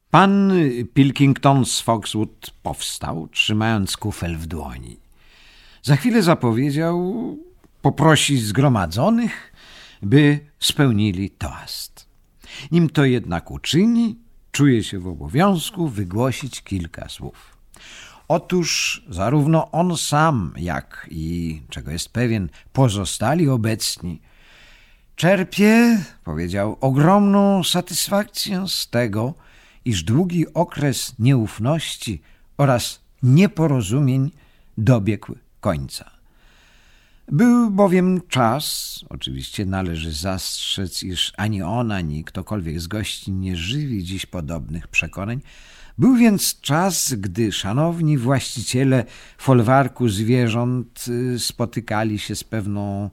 Pan Pilkington z Foxwood powstał, trzymając kufel w dłoni. Za chwilę zapowiedział poprosić zgromadzonych, by spełnili toast. Nim to jednak uczyni, czuje się w obowiązku wygłosić kilka słów. Otóż zarówno on sam, jak i, czego jest pewien, pozostali obecni, czerpie, powiedział, ogromną satysfakcję z tego, iż długi okres nieufności oraz nieporozumień dobiegł końca. Był bowiem czas, oczywiście należy zastrzec, iż ani on, ani ktokolwiek z gości nie żywi dziś podobnych przekonań, był więc czas, gdy szanowni właściciele folwarku zwierząt spotykali się z pewną,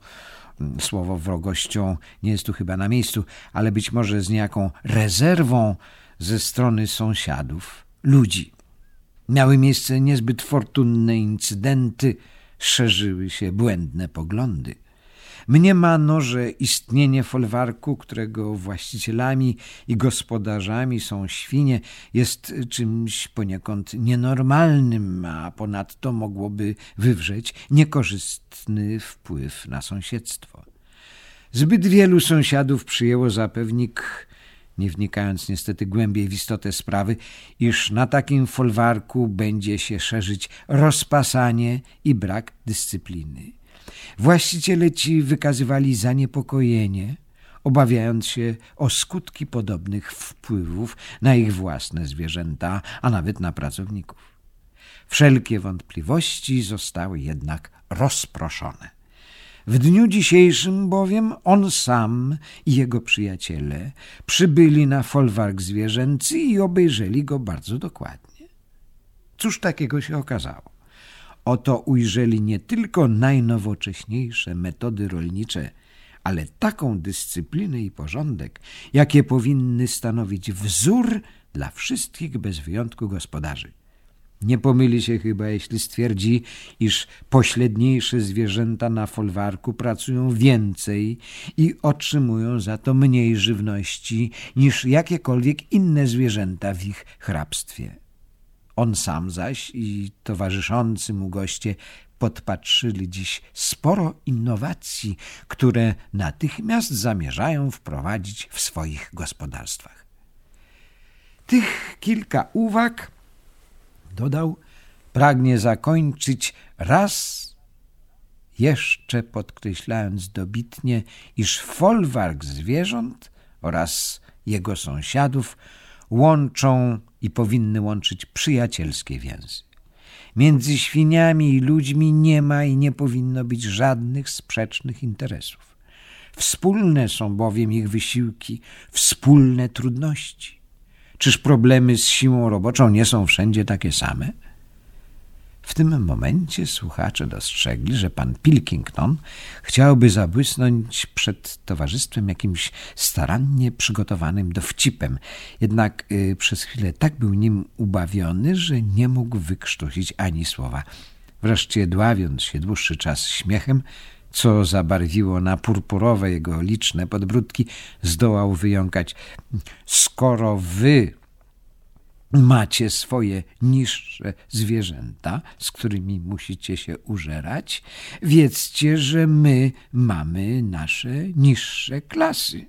słowo wrogością nie jest tu chyba na miejscu, ale być może z niejaką rezerwą ze strony sąsiadów, ludzi. Miały miejsce niezbyt fortunne incydenty, szerzyły się błędne poglądy. Mniemano, że istnienie folwarku, którego właścicielami i gospodarzami są świnie, jest czymś poniekąd nienormalnym, a ponadto mogłoby wywrzeć niekorzystny wpływ na sąsiedztwo. Zbyt wielu sąsiadów przyjęło za pewnik, nie wnikając niestety głębiej w istotę sprawy, iż na takim folwarku będzie się szerzyć rozpasanie i brak dyscypliny. Właściciele ci wykazywali zaniepokojenie, obawiając się o skutki podobnych wpływów na ich własne zwierzęta, a nawet na pracowników. Wszelkie wątpliwości zostały jednak rozproszone. W dniu dzisiejszym bowiem on sam i jego przyjaciele przybyli na folwark zwierzęcy i obejrzeli go bardzo dokładnie. Cóż takiego się okazało? Oto ujrzeli nie tylko najnowocześniejsze metody rolnicze, ale taką dyscyplinę i porządek, jakie powinny stanowić wzór dla wszystkich bez wyjątku gospodarzy. Nie pomyli się chyba, jeśli stwierdzi, iż pośledniejsze zwierzęta na folwarku pracują więcej i otrzymują za to mniej żywności niż jakiekolwiek inne zwierzęta w ich hrabstwie. On sam zaś i towarzyszący mu goście podpatrzyli dziś sporo innowacji, które natychmiast zamierzają wprowadzić w swoich gospodarstwach. Tych kilka uwag, dodał, pragnie zakończyć raz jeszcze podkreślając dobitnie, iż folwark zwierząt oraz jego sąsiadów łączą i powinny łączyć przyjacielskie więzy. Między świniami i ludźmi nie ma i nie powinno być żadnych sprzecznych interesów. Wspólne są bowiem ich wysiłki, wspólne trudności. Czyż problemy z siłą roboczą nie są wszędzie takie same? W tym momencie słuchacze dostrzegli, że pan Pilkington chciałby zabłysnąć przed towarzystwem jakimś starannie przygotowanym dowcipem. Jednak przez chwilę tak był nim ubawiony, że nie mógł wykrztusić ani słowa. Wreszcie, dławiąc się dłuższy czas śmiechem, co zabarwiło na purpurowe jego liczne podbródki, zdołał wyjąkać: skoro wy macie swoje niższe zwierzęta, z którymi musicie się użerać, wiedzcie, że my mamy nasze niższe klasy.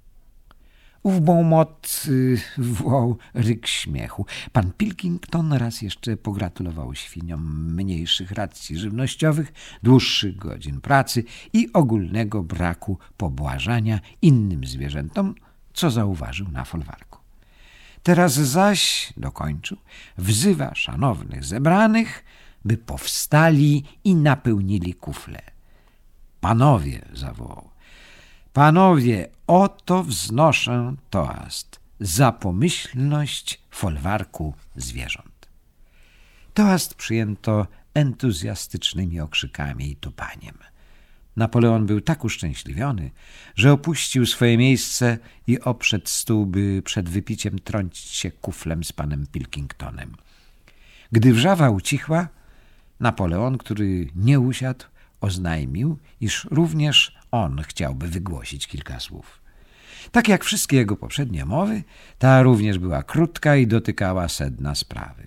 Ów Beaumont wywołał ryk śmiechu. Pan Pilkington raz jeszcze pogratulował świniom mniejszych racji żywnościowych, dłuższych godzin pracy i ogólnego braku pobłażania innym zwierzętom, co zauważył na folwarku. Teraz zaś, dokończył, wzywa szanownych zebranych, by powstali i napełnili kufle. Panowie, zawołał, panowie, oto wznoszę toast za pomyślność folwarku zwierząt. Toast przyjęto entuzjastycznymi okrzykami i tupaniem. Napoleon był tak uszczęśliwiony, że opuścił swoje miejsce i obszedł stół, by przed wypiciem trącić się kuflem z panem Pilkingtonem. Gdy wrzawa ucichła, Napoleon, który nie usiadł, oznajmił, iż również on chciałby wygłosić kilka słów. Tak jak wszystkie jego poprzednie mowy, ta również była krótka i dotykała sedna sprawy.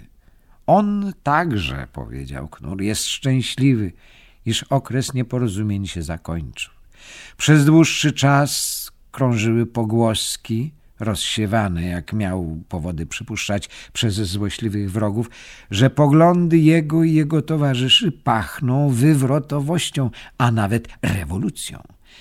On także, powiedział Knur, jest szczęśliwy, iż okres nieporozumień się zakończył. Przez dłuższy czas krążyły pogłoski, rozsiewane, jak miał powody przypuszczać, przez złośliwych wrogów, że poglądy jego i jego towarzyszy pachną wywrotowością, a nawet rewolucją.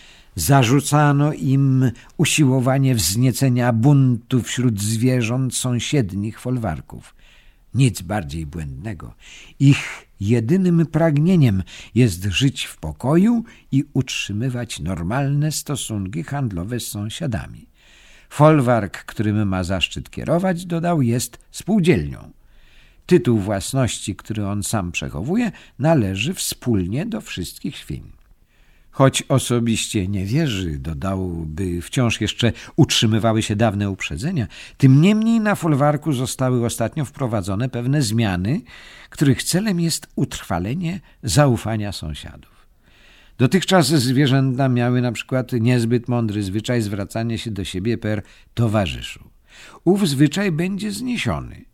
Zarzucano im usiłowanie wzniecenia buntu wśród zwierząt sąsiednich folwarków. Nic bardziej błędnego. Ich jedynym pragnieniem jest żyć w pokoju i utrzymywać normalne stosunki handlowe z sąsiadami. Folwark, którym ma zaszczyt kierować, dodał, jest spółdzielnią. Tytuł własności, który on sam przechowuje, należy wspólnie do wszystkich świń. Choć osobiście nie wierzy, dodał, by wciąż jeszcze utrzymywały się dawne uprzedzenia, tym niemniej na folwarku zostały ostatnio wprowadzone pewne zmiany, których celem jest utrwalenie zaufania sąsiadów. Dotychczas zwierzęta miały na przykład niezbyt mądry zwyczaj zwracania się do siebie per towarzyszu. Ów zwyczaj będzie zniesiony.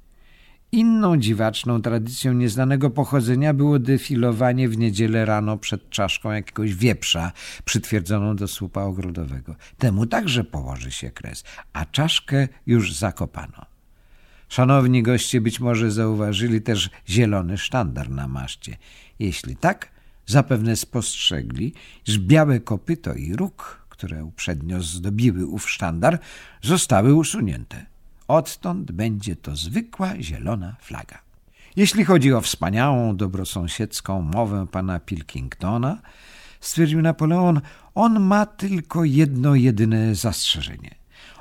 Inną dziwaczną tradycją nieznanego pochodzenia było defilowanie w niedzielę rano przed czaszką jakiegoś wieprza przytwierdzoną do słupa ogrodowego. Temu także położy się kres, a czaszkę już zakopano. Szanowni goście być może zauważyli też zielony sztandar na maszcie. Jeśli tak, zapewne spostrzegli, iż białe kopyto i róg, które uprzednio zdobiły ów sztandar, zostały usunięte. Odtąd będzie to zwykła zielona flaga. Jeśli chodzi o wspaniałą, dobrosąsiedzką mowę pana Pilkingtona, stwierdził Napoleon, on ma tylko jedno jedyne zastrzeżenie.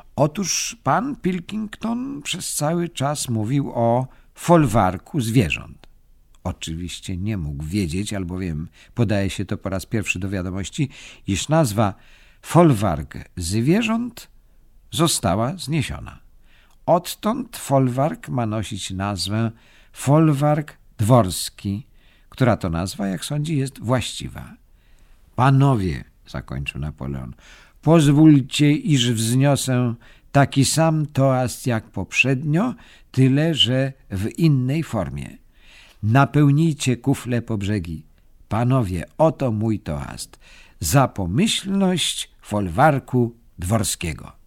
Otóż pan Pilkington przez cały czas mówił o folwarku zwierząt. Oczywiście nie mógł wiedzieć, albowiem podaje się to po raz pierwszy do wiadomości, iż nazwa folwark zwierząt została zniesiona. Odtąd folwark ma nosić nazwę folwark dworski, która to nazwa, jak sądzi, jest właściwa. Panowie, zakończył Napoleon, pozwólcie, iż wzniosę taki sam toast jak poprzednio, tyle że w innej formie. Napełnijcie kufle po brzegi. Panowie, oto mój toast. Za pomyślność folwarku dworskiego.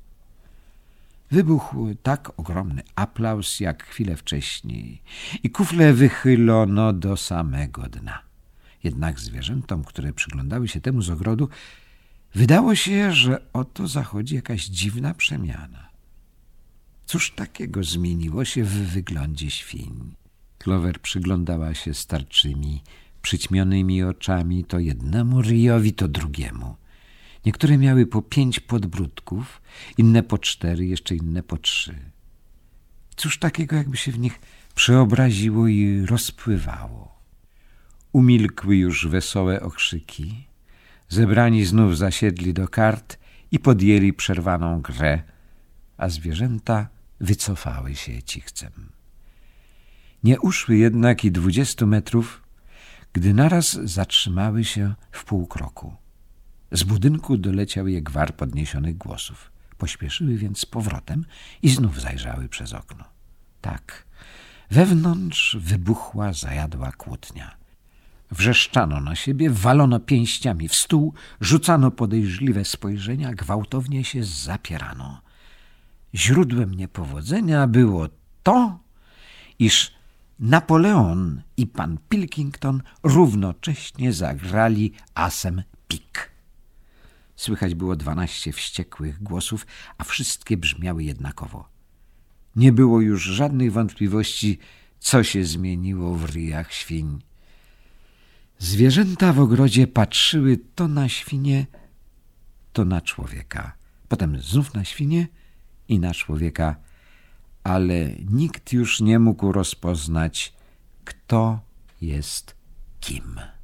Wybuchł tak ogromny aplauz jak chwilę wcześniej i kufle wychylono do samego dna. Jednak zwierzętom, które przyglądały się temu z ogrodu, wydało się, że oto zachodzi jakaś dziwna przemiana. Cóż takiego zmieniło się w wyglądzie świń? Clover przyglądała się starczymi, przyćmionymi oczami to jednemu ryjowi, to drugiemu. Niektóre miały po 5 podbródków, inne po 4, jeszcze inne po 3. Cóż takiego, jakby się w nich przeobraziło i rozpływało. Umilkły już wesołe okrzyki. Zebrani znów zasiedli do kart i podjęli przerwaną grę, a zwierzęta wycofały się cichcem. Nie uszły jednak i 20 metrów, gdy naraz zatrzymały się w pół kroku. Z budynku doleciał je gwar podniesionych głosów. Pośpieszyły więc z powrotem i znów zajrzały przez okno. Tak, wewnątrz wybuchła zajadła kłótnia. Wrzeszczano na siebie, walono pięściami w stół, rzucano podejrzliwe spojrzenia, gwałtownie się zapierano. Źródłem niepowodzenia było to, iż Napoleon i pan Pilkington równocześnie zagrali asem pik. Słychać było 12 wściekłych głosów, a wszystkie brzmiały jednakowo. Nie było już żadnych wątpliwości, co się zmieniło w ryjach świń. Zwierzęta w ogrodzie patrzyły to na świnie, to na człowieka. Potem znów na świnie i na człowieka, ale nikt już nie mógł rozpoznać, kto jest kim.